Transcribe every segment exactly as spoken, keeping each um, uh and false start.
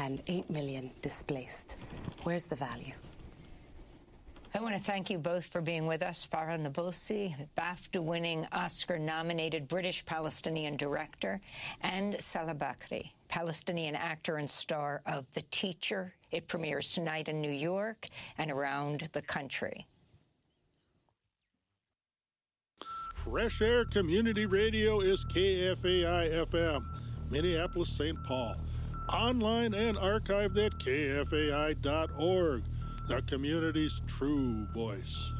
and eight million displaced. Where's the value? I want to thank you both for being with us. Farah Nabulsi, BAFTA-winning, Oscar-nominated British-Palestinian director, and Salah Bakri, Palestinian actor and star of The Teacher. It premieres tonight in New York and around the country. Fresh Air Community Radio is K F A I F M, Minneapolis, Saint Paul. Online and archived at K F A I dot org. The community's true voice.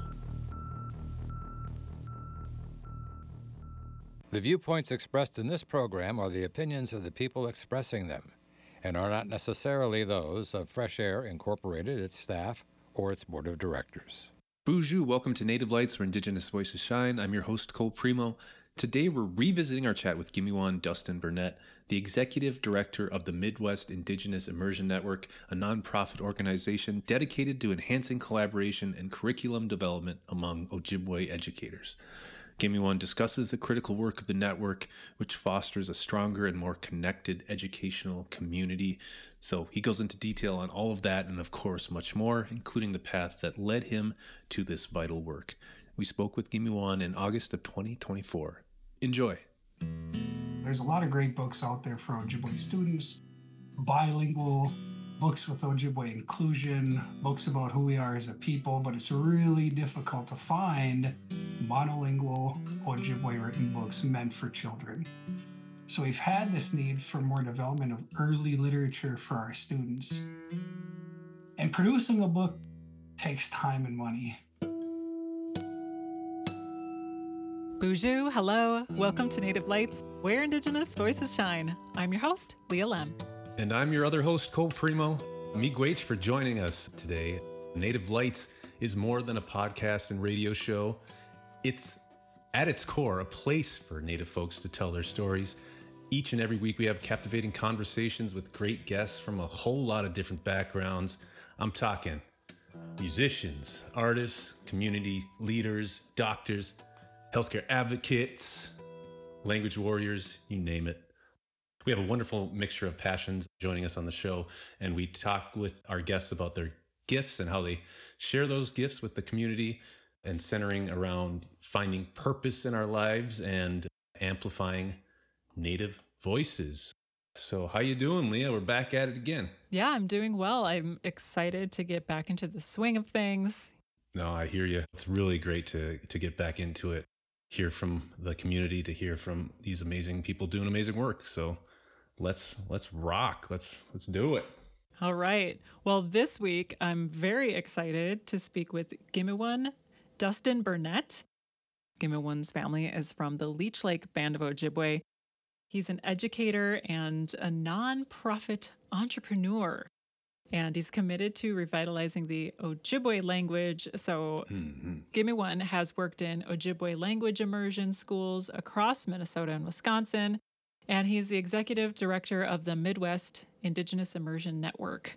The viewpoints expressed in this program are the opinions of the people expressing them and are not necessarily those of Fresh Air Incorporated, its staff, or its board of directors. Bonjour, welcome to Native Lights, where Indigenous voices shine. I'm your host, Cole Primo. Today, we're revisiting our chat with Gimiwon Dustin Burnett, the executive director of the Midwest Indigenous Immersion Network, a nonprofit organization dedicated to enhancing collaboration and curriculum development among Ojibwe educators. Gimiwon discusses the critical work of the network, which fosters a stronger and more connected educational community. So he goes into detail on all of that and, of course, much more, including the path that led him to this vital work. We spoke with Gimiwon in August of twenty twenty-four. Enjoy. There's a lot of great books out there for Ojibwe students, bilingual books with Ojibwe inclusion, books about who we are as a people, but it's really difficult to find monolingual Ojibwe written books meant for children. So we've had this need for more development of early literature for our students. And producing a book takes time and money. Bonjour, hello, welcome to Native Lights, where Indigenous voices shine. I'm your host, Leah Lem. And I'm your other host, Cole Primo. Miigwech for joining us today. Native Lights is more than a podcast and radio show. It's, at its core, a place for Native folks to tell their stories. Each and every week we have captivating conversations with great guests from a whole lot of different backgrounds. I'm talking musicians, artists, community leaders, doctors, healthcare advocates, language warriors, you name it. We have a wonderful mixture of passions joining us on the show, and we talk with our guests about their gifts and how they share those gifts with the community, and centering around finding purpose in our lives and amplifying Native voices. So how you doing, Leah? We're back at it again. Yeah, I'm doing well. I'm excited to get back into the swing of things. No, I hear you. It's really great to to get back into it, hear from the community, to hear from these amazing people doing amazing work. So let's let's rock. Let's let's do it. All right. Well, this week I'm very excited to speak with Gimiwon Dustin Burnett. Gimiwon's family is from the Leech Lake Band of Ojibwe. He's an educator and a nonprofit entrepreneur, and he's committed to revitalizing the Ojibwe language. So mm-hmm. Gimiwon has worked in Ojibwe language immersion schools across Minnesota and Wisconsin, and he's the executive director of the Midwest Indigenous Immersion Network.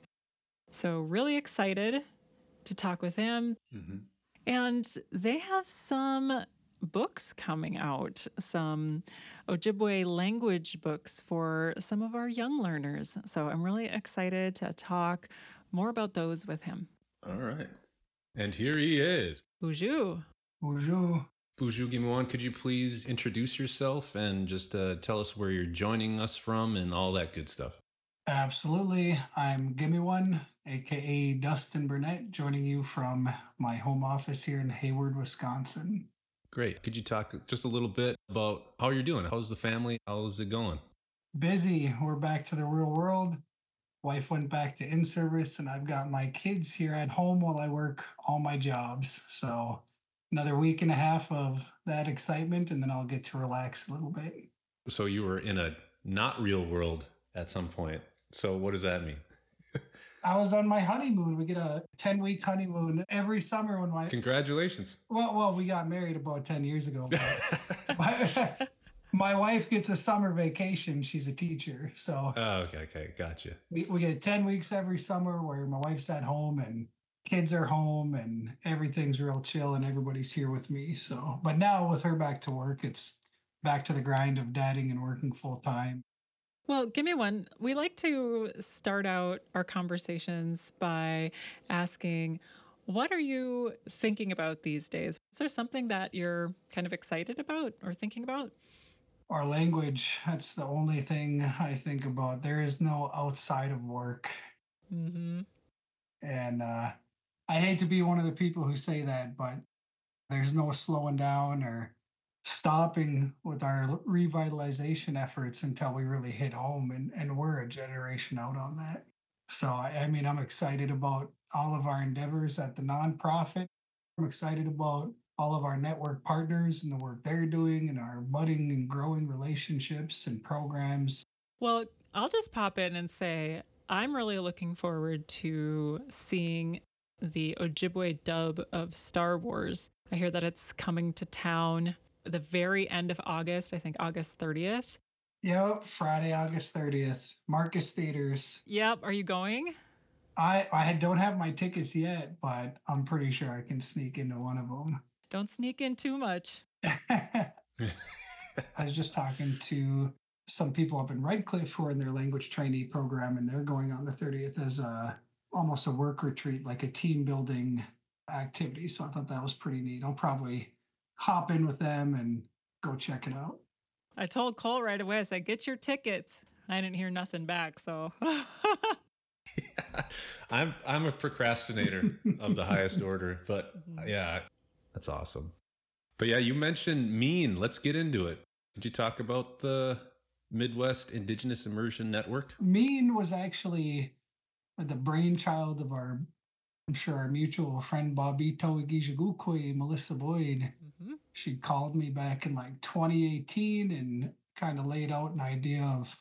So really excited to talk with him. Mm-hmm. And they have some books coming out, some Ojibwe language books for some of our young learners. So I'm really excited to talk more about those with him. All right. And here he is. Bonjour. Bonjour. Bonjour, Gimiwon. Could you please introduce yourself and just uh, tell us where you're joining us from and all that good stuff? Absolutely. I'm Gimiwon, a k a. Dustin Burnett, joining you from my home office here in Hayward, Wisconsin. Great. Could you talk just a little bit about how you're doing? How's the family? How's it going? Busy. We're back to the real world. Wife went back to in-service, and I've got my kids here at home while I work all my jobs. So another week and a half of that excitement, and then I'll get to relax a little bit. So you were in a not real world at some point. So what does that mean? I was on my honeymoon. We get a ten-week honeymoon every summer when my... Congratulations. Well, well, we got married about ten years ago. But my, my wife gets a summer vacation. She's a teacher. So oh, okay, okay. Gotcha. We, we get ten weeks every summer where my wife's at home and kids are home and everything's real chill and everybody's here with me. So, but now with her back to work, it's back to the grind of dadding and working full time. Well, give me one. We like to start out our conversations by asking, what are you thinking about these days? Is there something that you're kind of excited about or thinking about? Our language, that's the only thing I think about. There is no outside of work. Mm-hmm. And uh, I hate to be one of the people who say that, but there's no slowing down or stopping with our revitalization efforts until we really hit home. And, and we're a generation out on that. So, I, I mean, I'm excited about all of our endeavors at the nonprofit. I'm excited about all of our network partners and the work they're doing and our budding and growing relationships and programs. Well, I'll just pop in and say I'm really looking forward to seeing the Ojibwe dub of Star Wars. I hear that it's coming to town at the very end of August, I think August thirtieth. Yep, Friday, August thirtieth, Marcus Theaters. Yep. Are you going? I, I don't have my tickets yet, but I'm pretty sure I can sneak into one of them. Don't sneak in too much. I was just talking to some people up in Redcliffe who are in their language trainee program, and they're going on the thirtieth as a almost a work retreat, like a team building activity. So I thought that was pretty neat. I'll probably hop in with them and go check it out. I told Cole right away, I said, get your tickets. I didn't hear nothing back, so. Yeah, I'm I'm a procrastinator of the highest order, but yeah, that's awesome. But yeah, you mentioned MEAN. Let's get into it. Could you talk about the Midwest Indigenous Immersion Network? MEAN was actually the brainchild of our, I'm sure, our mutual friend Bobito Igijagukwe, Melissa Boyd. Mm-hmm. She called me back in like twenty eighteen and kind of laid out an idea of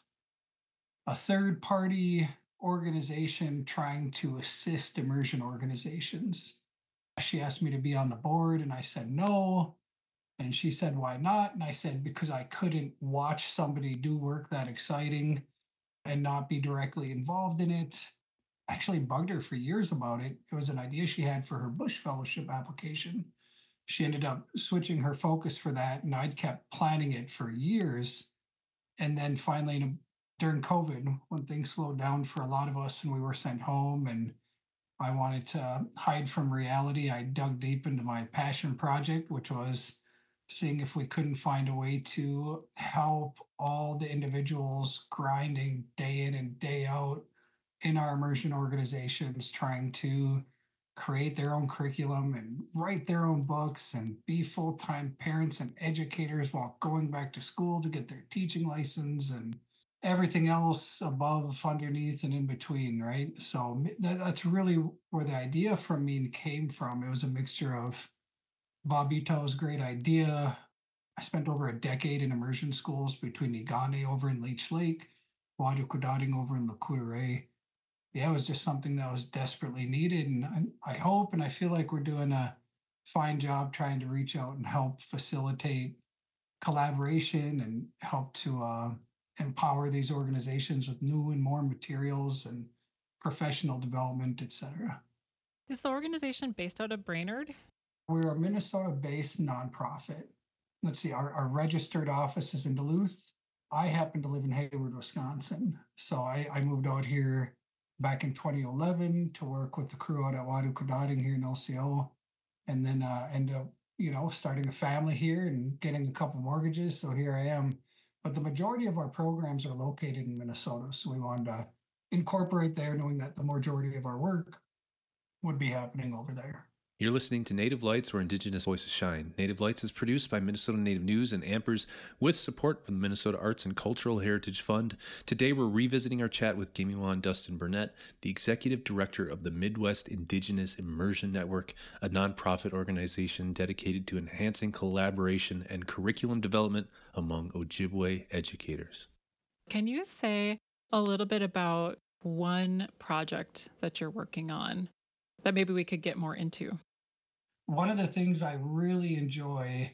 a third party organization trying to assist immersion organizations. She asked me to be on the board, and I said no. And she said, why not? And I said, because I couldn't watch somebody do work that exciting and not be directly involved in it. I actually bugged her for years about it. It was an idea she had for her Bush Fellowship application. She ended up switching her focus for that, and I'd kept planning it for years. And then finally, in a during COVID, when things slowed down for a lot of us and we were sent home and I wanted to hide from reality, I dug deep into my passion project, which was seeing if we couldn't find a way to help all the individuals grinding day in and day out in our immersion organizations, trying to create their own curriculum and write their own books and be full-time parents and educators while going back to school to get their teaching license and everything else above, underneath, and in between, right? So that, that's really where the idea from me came from. It was a mixture of Bobito's great idea. I spent over a decade in immersion schools between Igane over in Leech Lake, Wadukudading over in Lakure. Yeah, it was just something that was desperately needed. And I, I hope and I feel like we're doing a fine job trying to reach out and help facilitate collaboration and help to uh, empower these organizations with new and more materials and professional development, et cetera. Is the organization based out of Brainerd? We're a Minnesota-based nonprofit. Let's see, our, our registered office is in Duluth. I happen to live in Hayward, Wisconsin. So I, I moved out here back in twenty eleven to work with the crew out at Wadukudading here in L C O. And then uh, ended up, you know, starting a family here and getting a couple mortgages. So here I am. But the majority of our programs are located in Minnesota. So we wanted to incorporate there, knowing that the majority of our work would be happening over there. You're listening to Native Lights, where Indigenous voices shine. Native Lights is produced by Minnesota Native News and Ampers with support from the Minnesota Arts and Cultural Heritage Fund. Today, we're revisiting our chat with Gimiwan Dustin Burnett, the Executive Director of the Midwest Indigenous Immersion Network, a nonprofit organization dedicated to enhancing collaboration and curriculum development among Ojibwe educators. Can you say a little bit about one project that you're working on that maybe we could get more into? One of the things I really enjoy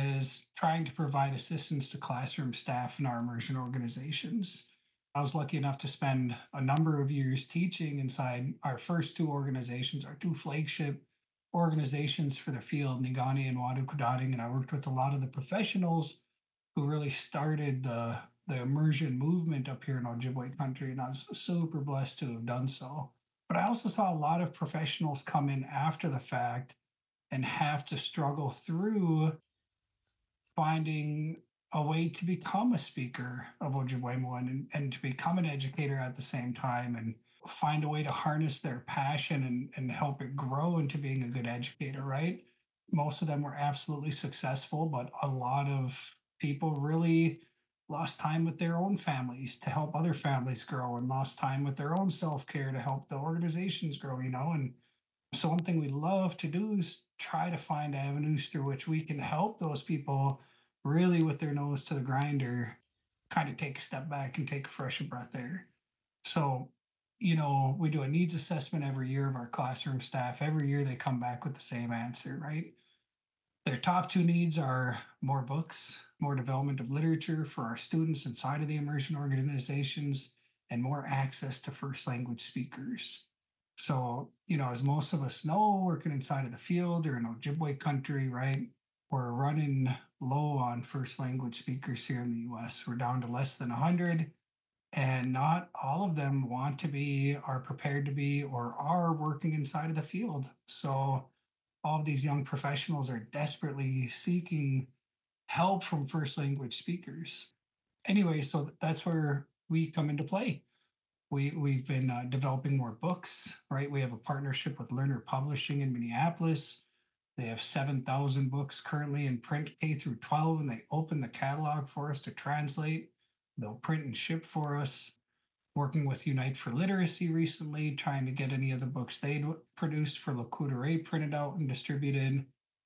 is trying to provide assistance to classroom staff in our immersion organizations. I was lucky enough to spend a number of years teaching inside our first two organizations, our two flagship organizations for the field, Nigani and Wadukudading, and I worked with a lot of the professionals who really started the the immersion movement up here in Ojibwe country, and I was super blessed to have done so. But I also saw a lot of professionals come in after the fact and have to struggle through finding a way to become a speaker of Ojibwe and, and to become an educator at the same time and find a way to harness their passion and, and help it grow into being a good educator, right? Most of them were absolutely successful, but a lot of people really lost time with their own families to help other families grow and lost time with their own self-care to help the organizations grow, you know? And so one thing we love to do is try to find avenues through which we can help those people really with their nose to the grinder, kind of take a step back and take a fresh breath air. So, you know, we do a needs assessment every year of our classroom staff. Every year they come back with the same answer, right? Their top two needs are more books, more development of literature for our students inside of the immersion organizations, and more access to first language speakers. So, you know, as most of us know, working inside of the field or in Ojibwe country, right, we're running low on first language speakers here in the U S. We're down to less than one hundred, and not all of them want to be, are prepared to be, or are working inside of the field. So all of these young professionals are desperately seeking help from first language speakers. Anyway, so that's where we come into play. We, we've been uh, developing more books, right? We have a partnership with Learner Publishing in Minneapolis. They have seven thousand books currently in print K through twelve, and they open the catalog for us to translate. They'll print and ship for us. Working with Unite for Literacy recently, trying to get any of the books they'd produced for L'Coudray printed out and distributed.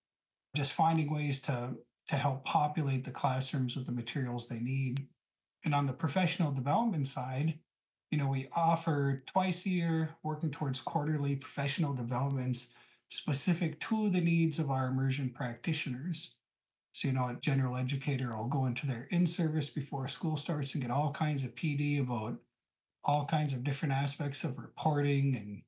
Just finding ways to, to help populate the classrooms with the materials they need. And on the professional development side, you know, we offer twice a year, working towards quarterly professional developments specific to the needs of our immersion practitioners. So, you know, a general educator will go into their in-service before school starts and get all kinds of P D about all kinds of different aspects of reporting and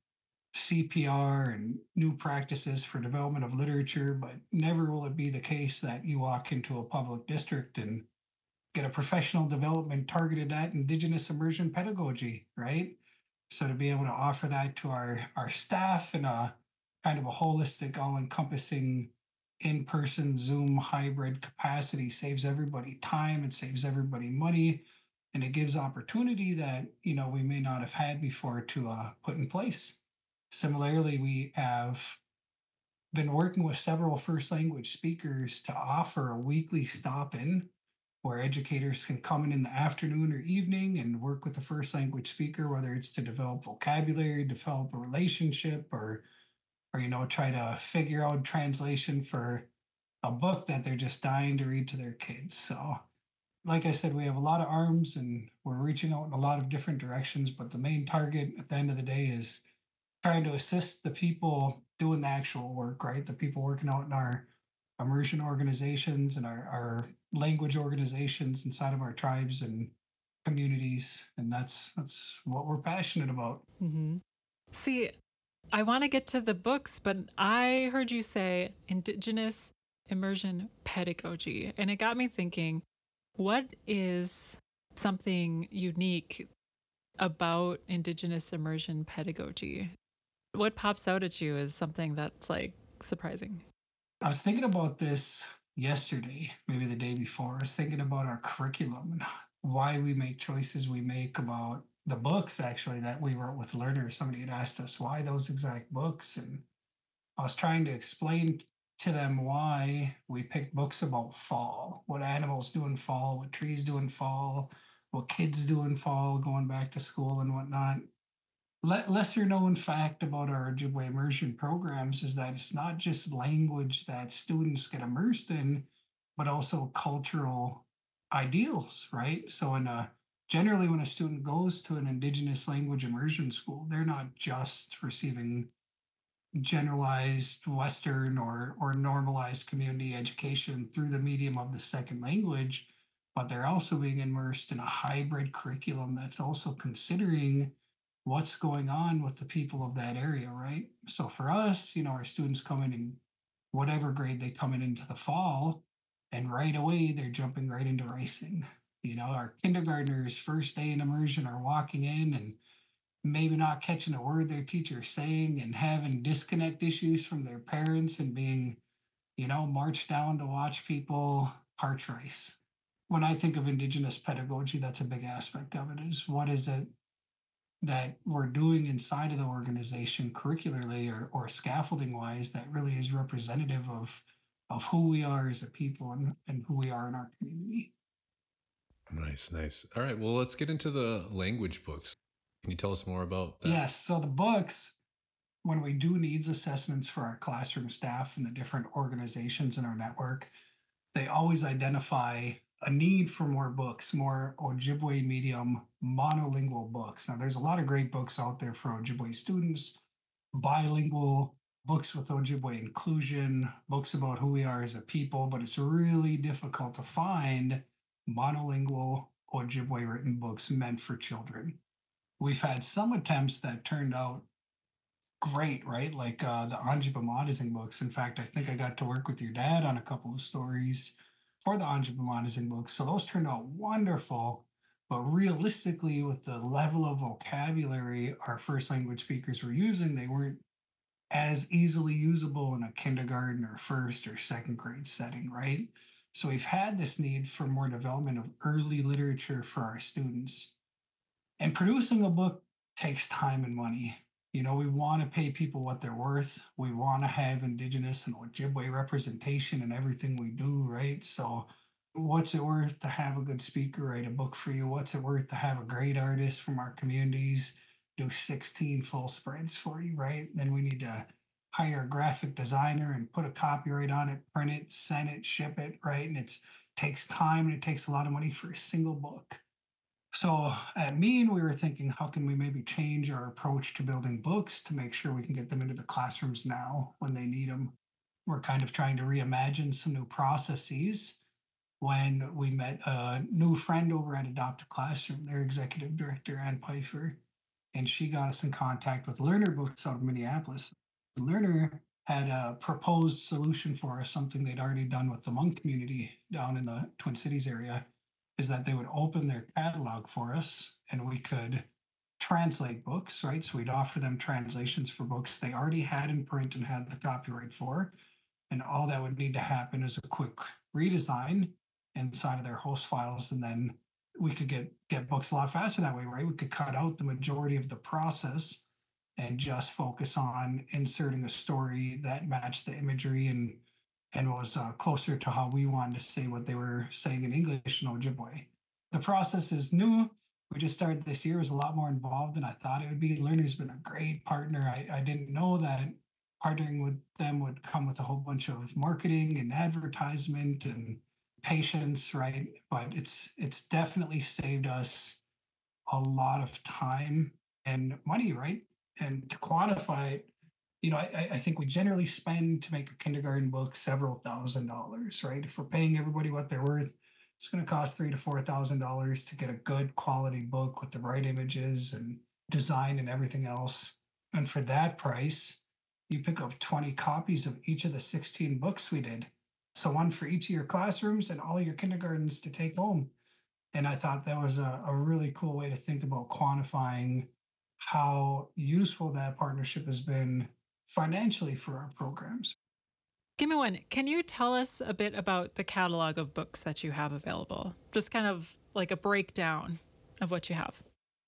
C P R and new practices for development of literature, but never will it be the case that you walk into a public district and get a professional development targeted at Indigenous immersion pedagogy, right? So to be able to offer that to our, our staff in a kind of a holistic, all-encompassing in-person Zoom hybrid capacity saves everybody time, it saves everybody money, and it gives opportunity that, you know, we may not have had before to uh, put in place. Similarly, we have been working with several first language speakers to offer a weekly stop-in where educators can come in in the afternoon or evening and work with the first language speaker, whether it's to develop vocabulary, develop a relationship, or or, you know, try to figure out translation for a book that they're just dying to read to their kids. So, like I said, we have a lot of arms and we're reaching out in a lot of different directions, but the main target at the end of the day is trying to assist the people doing the actual work, right? The people working out in our immersion organizations and our, our language organizations inside of our tribes and communities. And that's, that's what we're passionate about. Mm-hmm. See, I want to get to the books, but I heard you say Indigenous immersion pedagogy, and it got me thinking, what is something unique about Indigenous immersion pedagogy? What pops out at you as something that's like surprising? I was thinking about this yesterday, maybe the day before. I was thinking about our curriculum and why we make choices we make about the books, actually, that we wrote with learners. Somebody had asked us why those exact books, and I was trying to explain to them why we picked books about fall, what animals do in fall, what trees do in fall, what kids do in fall, going back to school and whatnot. Le- lesser known fact about our Ojibwe immersion programs is that it's not just language that students get immersed in, but also cultural ideals, right? So in a generally, when a student goes to an Indigenous language immersion school, they're not just receiving generalized Western or, or normalized community education through the medium of the second language, but they're also being immersed in a hybrid curriculum that's also considering what's going on with the people of that area, right? So for us, you know, our students come in in whatever grade they come in into the fall, and right away they're jumping right into ricing. You know, our kindergartners, first day in immersion, are walking in and maybe not catching a word their teacher's saying and having disconnect issues from their parents and being, you know, marched down to watch people parch rice. When I think of Indigenous pedagogy, that's a big aspect of it is what is it that we're doing inside of the organization curricularly or, or scaffolding wise that really is representative of of who we are as a people and, and who we are in our community. Nice, nice. All right, well, let's get into the language books. Can you tell us more about that? Yes, so the books, when we do needs assessments for our classroom staff and the different organizations in our network, they always identify a need for more books, more Ojibwe medium monolingual books. Now, there's a lot of great books out there for Ojibwe students, bilingual books with Ojibwe inclusion, books about who we are as a people, but it's really difficult to find monolingual Ojibwe written books meant for children. We've had some attempts that turned out great, right? Like uh, the Anjipamodizing books. In fact, I think I got to work with your dad on a couple of stories for the Anjipamodizing books. So those turned out wonderful. But realistically, with the level of vocabulary our first language speakers were using, they weren't as easily usable in a kindergarten or first or second grade setting, right? So we've had this need for more development of early literature for our students. And producing a book takes time and money. You know, we want to pay people what they're worth. We want to have Indigenous and Ojibwe representation in everything we do, right? So what's it worth to have a good speaker write a book for you? What's it worth to have a great artist from our communities do sixteen full spreads for you, right? Then we need to hire a graphic designer and put a copyright on it, print it, send it, ship it, right? And it takes time and it takes a lot of money for a single book. So at Mean, we were thinking, how can we maybe change our approach to building books to make sure we can get them into the classrooms now when they need them? We're kind of trying to reimagine some new processes. When we met a new friend over at Adopt a Classroom, their executive director, Ann Pfeiffer, and she got us in contact with Learner Books out of Minneapolis. Learner had a proposed solution for us, something they'd already done with the Hmong community down in the Twin Cities area, is that they would open their catalog for us and we could translate books, right? So we'd offer them translations for books they already had in print and had the copyright for. And all that would need to happen is a quick redesign inside of their host files. And then we could get, get books a lot faster that way, right? We could cut out the majority of the process and just focus on inserting a story that matched the imagery and and was uh, closer to how we wanted to say what they were saying in English in Ojibwe. The process is new. We just started this year. It was a lot more involved than I thought it would be. Learner's been a great partner. I, I didn't know that partnering with them would come with a whole bunch of marketing and advertisement and patience, right? But it's it's definitely saved us a lot of time and money, right? And to quantify it, you know, I, I think we generally spend to make a kindergarten book several thousand dollars, right? If we're paying everybody what they're worth, it's going to cost three to four thousand dollars to get a good quality book with the right images and design and everything else. And for that price, you pick up twenty copies of each of the sixteen books we did. So one for each of your classrooms and all your kindergartens to take home. And I thought that was a, a really cool way to think about quantifying how useful that partnership has been financially for our programs. Give me one. Can you tell us a bit about the catalog of books that you have available? Just kind of like a breakdown of what you have.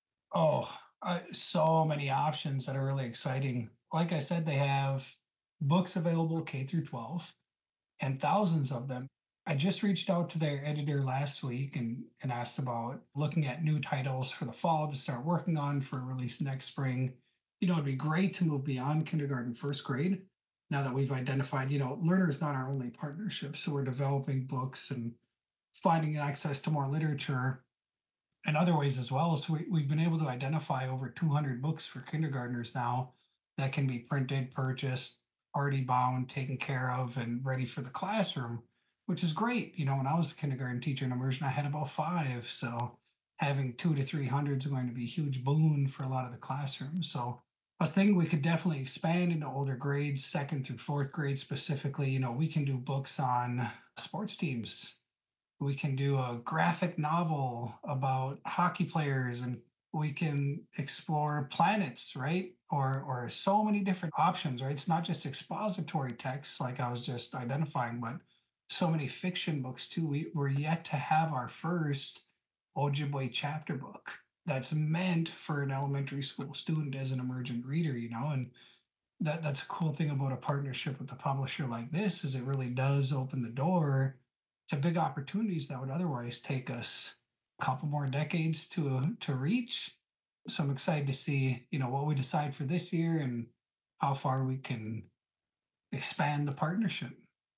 Oh, uh, so many options that are really exciting. Like I said, they have books available K through twelve and thousands of them. I just reached out to their editor last week and, and asked about looking at new titles for the fall to start working on for release next spring. You know, it'd be great to move beyond kindergarten, first grade. Now that we've identified, you know, Learner is not our only partnership. So we're developing books and finding access to more literature and other ways as well. So we, we've been able to identify over two hundred books for kindergartners now that can be printed, purchased, already bound, taken care of, and ready for the classroom, which is great. You know, when I was a kindergarten teacher in immersion, I had about five. So having two to three hundred is going to be a huge boon for a lot of the classrooms. So I was thinking we could definitely expand into older grades, second through fourth grade specifically. You know, we can do books on sports teams, We can do a graphic novel about hockey players, and we can explore planets, right? Or or so many different options, right? It's not just expository texts like I was just identifying, but so many fiction books too. We, we're yet to have our first Ojibwe chapter book that's meant for an elementary school student as an emergent reader, you know, and that that's a cool thing about a partnership with a publisher like this is it really does open the door to big opportunities that would otherwise take us a couple more decades to to reach. So I'm excited to see, you know, what we decide for this year and how far we can expand the partnership.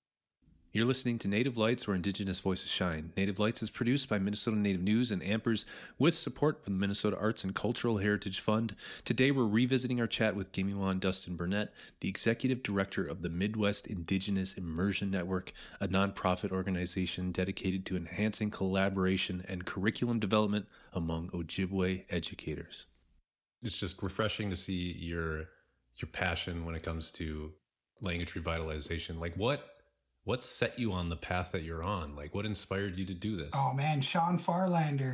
You're listening to Native Lights, where Indigenous voices shine. Native Lights is produced by Minnesota Native News and Ampers with support from the Minnesota Arts and Cultural Heritage Fund. Today, we're revisiting our chat with Gimiwon Dustin Burnett, the Executive Director of the Midwest Indigenous Immersion Network, a nonprofit organization dedicated to enhancing collaboration and curriculum development among Ojibwe educators. It's just refreshing to see your your passion when it comes to language revitalization. Like what What set you on the path that you're on? Like, what inspired you to do this? Oh man, Sean Farlander.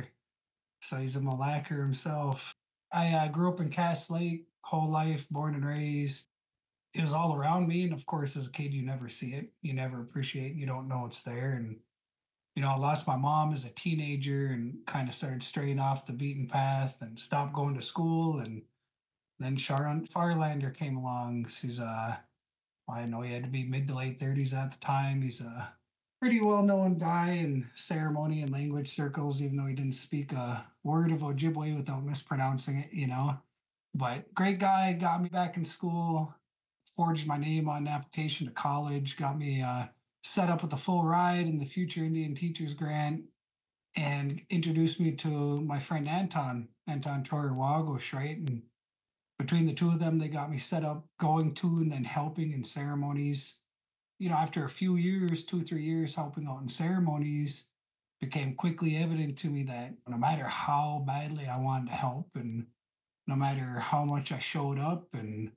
So he's a Mille Lacs himself. I uh, grew up in Cass Lake, whole life, born and raised. It was all around me. And of course, as a kid, you never see it. You never appreciate it. You don't know it's there. And, you know, I lost my mom as a teenager and kind of started straying off the beaten path and stopped going to school. And then Sharon Farlander came along. She's uh I know he had to be mid to late thirties at the time. He's a pretty well-known guy in ceremony and language circles, even though he didn't speak a word of Ojibwe without mispronouncing it, you know. But great guy, got me back in school, forged my name on an application to college, got me uh, set up with a full ride in the Future Indian Teachers Grant, and introduced me to my friend Anton, Anton Troyer Wagosh, right? And between the two of them, they got me set up going to and then helping in ceremonies. You know, after a few years, two or three years helping out in ceremonies, became quickly evident to me that no matter how badly I wanted to help and no matter how much I showed up and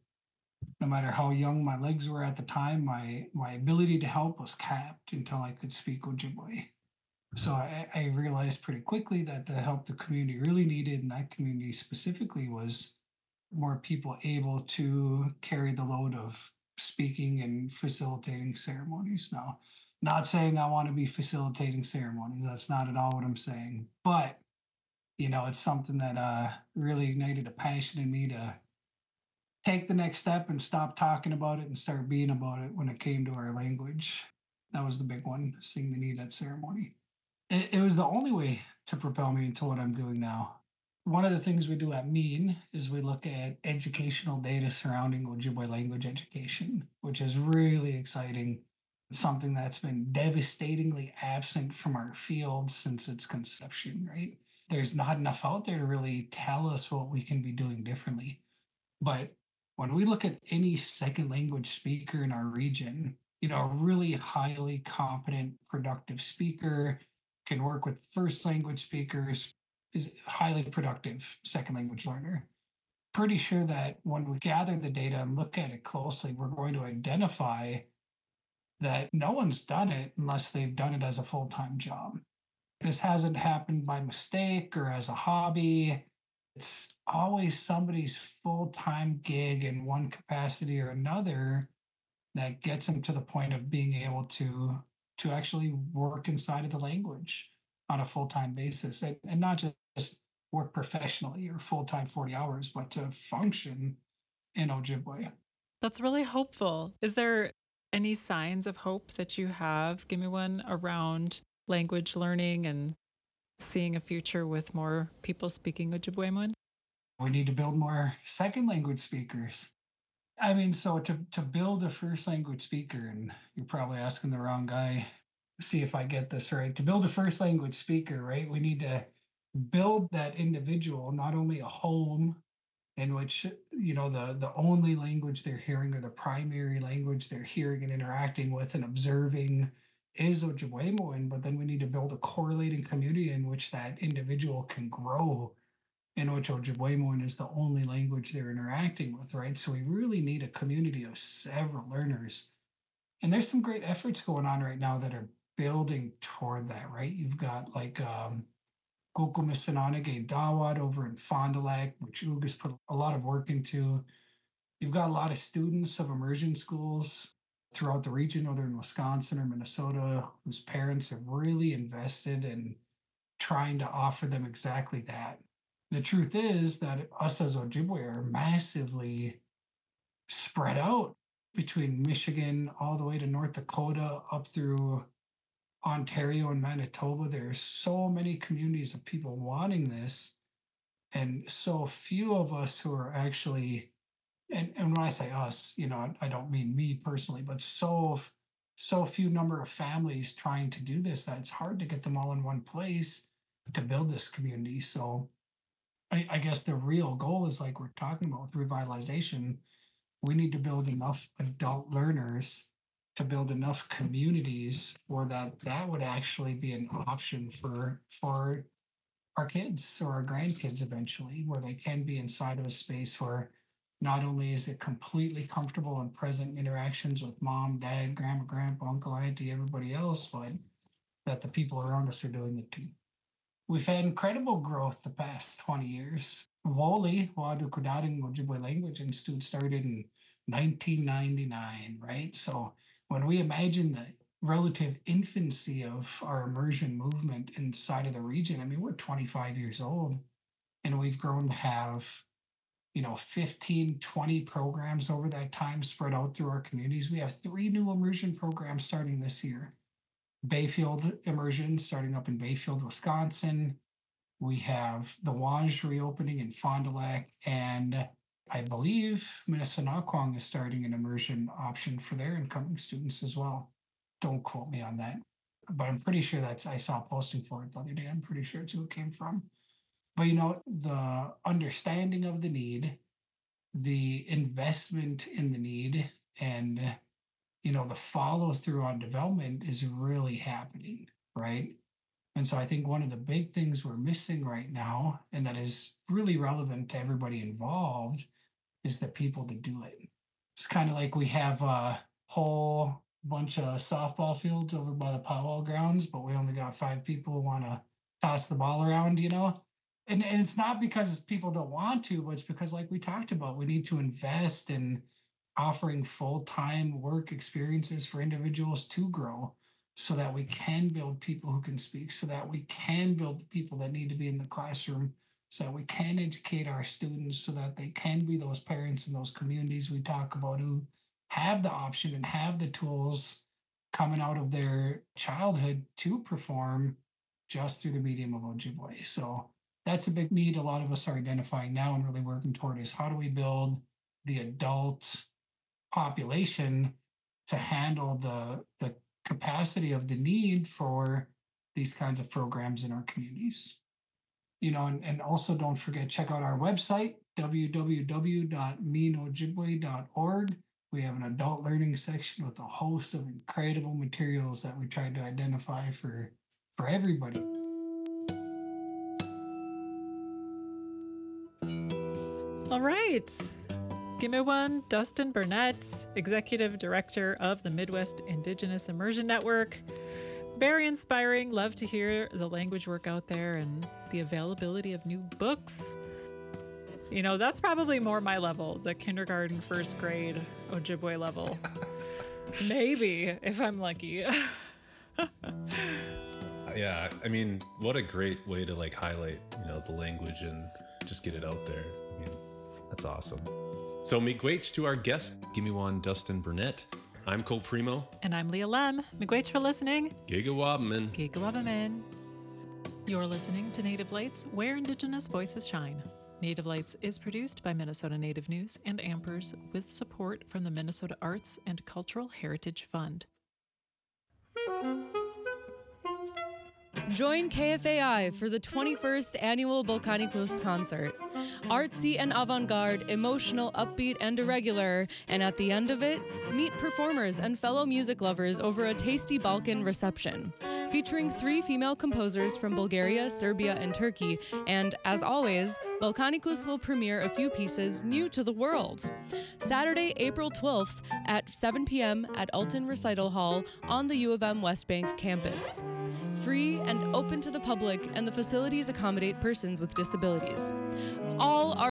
no matter how young my legs were at the time, my my ability to help was capped until I could speak Ojibwe. So I, I realized pretty quickly that the help the community really needed, and that community specifically, was more people able to carry the load of speaking and facilitating ceremonies. Now, not saying I want to be facilitating ceremonies. That's not at all what I'm saying. But, you know, it's something that uh, really ignited a passion in me to take the next step and stop talking about it and start being about it when it came to our language. That was the big one, seeing the need at ceremony. It, it was the only way to propel me into what I'm doing now. One of the things we do at MEAN is we look at educational data surrounding Ojibwe language education, which is really exciting. It's something that's been devastatingly absent from our field since its conception, right? There's not enough out there to really tell us what we can be doing differently. But when we look at any second language speaker in our region, you know, a really highly competent, productive speaker can work with first language speakers, is highly productive second language learner. Pretty sure that when we gather the data and look at it closely, we're going to identify that no one's done it unless they've done it as a full-time job. This hasn't happened by mistake or as a hobby. It's always somebody's full-time gig in one capacity or another that gets them to the point of being able to, to actually work inside of the language on a full-time basis, and, and not just work professionally or full-time forty hours, but to function in Ojibwe. That's really hopeful. Is there any signs of hope that you have, Gimiwon, around language learning and seeing a future with more people speaking Ojibwe? We need to build more second language speakers. I mean, so to, to build a first language speaker, and you're probably asking the wrong guy, see if I get this right. To build a first language speaker, right, we need to build that individual not only a home in which, you know, the, the only language they're hearing or the primary language they're hearing and interacting with and observing is Ojibwe, but then we need to build a correlating community in which that individual can grow, in which Ojibwe is the only language they're interacting with, right? So we really need a community of several learners. And there's some great efforts going on right now that are building toward that, right? You've got like um, Gokumisananage Dawad over in Fond du Lac, which Uga's put a lot of work into. You've got a lot of students of immersion schools throughout the region, whether in Wisconsin or Minnesota, whose parents have really invested in trying to offer them exactly that. The truth is that us as Ojibwe are massively spread out between Michigan all the way to North Dakota, up through Ontario and Manitoba. There's so many communities of people wanting this, and so few of us who are actually, and, and when I say us, you know, I don't mean me personally, but so so few number of families trying to do this that it's hard to get them all in one place to build this community. So I, I guess the real goal is, like we're talking about with revitalization, we need to build enough adult learners to build enough communities where that that would actually be an option for for our kids or our grandkids eventually, where they can be inside of a space where not only is it completely comfortable and present interactions with mom, dad, grandma, grandpa, uncle, auntie, everybody else, but that the people around us are doing it too. We've had incredible growth the past twenty years. Woli, Wadu Kudaring Ojibwe Language Institute, started in nineteen ninety-nine, right? So when we imagine the relative infancy of our immersion movement inside of the region, I mean, we're twenty-five years old, and we've grown to have, you know, fifteen, twenty programs over that time spread out through our communities. We have three new immersion programs starting this year. Bayfield Immersion starting up in Bayfield, Wisconsin. We have the Wange reopening in Fond du Lac, and I believe Minnesota is starting an immersion option for their incoming students as well. Don't quote me on that, but I'm pretty sure that's, I saw a posting for it the other day. I'm pretty sure it's who it came from. But, you know, the understanding of the need, the investment in the need, and, you know, the follow through on development is really happening, right? And so I think one of the big things we're missing right now, and that is really relevant to everybody involved, is the people to do it. It's kind of like we have a whole bunch of softball fields over by the powwow grounds, but we only got five people who want to toss the ball around, you know? And, and it's not because people don't want to, but it's because, like we talked about, we need to invest in offering full-time work experiences for individuals to grow, so that we can build people who can speak, so that we can build the people that need to be in the classroom, so that we can educate our students, so that they can be those parents in those communities we talk about who have the option and have the tools coming out of their childhood to perform just through the medium of Ojibwe. So that's a big need a lot of us are identifying now and really working toward, is how do we build the adult population to handle the the capacity of the need for these kinds of programs in our communities. You know, and, and also don't forget, check out our website, w w w dot mean ojibwe dot org. We have an adult learning section with a host of incredible materials that we tried to identify for, for everybody. All right. Gimiwun Dustin Burnett, Executive Director of the Midwest Indigenous Immersion Network. Very inspiring. Love to hear the language work out there and the availability of new books. You know, that's probably more my level, the kindergarten, first grade Ojibwe level. Maybe, if I'm lucky. Yeah, I mean, what a great way to like highlight, you know, the language and just get it out there. I mean, that's awesome. So miigwech to our guest, Gimiwun Dustin Burnett. I'm Cole Primo. And I'm Leah Lem. Miigwech for listening. Gigawabaman. Gigawabaman. You're listening to Native Lights, where Indigenous voices shine. Native Lights is produced by Minnesota Native News and Ampers with support from the Minnesota Arts and Cultural Heritage Fund. Join K F A I for the twenty-first annual Volcanicus concert. Artsy and avant-garde, emotional, upbeat, and irregular, and at the end of it, meet performers and fellow music lovers over a tasty Balkan reception. Featuring three female composers from Bulgaria, Serbia, and Turkey, and, as always, Volcanicus will premiere a few pieces new to the world. Saturday, April twelfth at seven p.m. at Alton Recital Hall on the U of M West Bank campus. Free and open to the public, and the facilities accommodate persons with disabilities. All are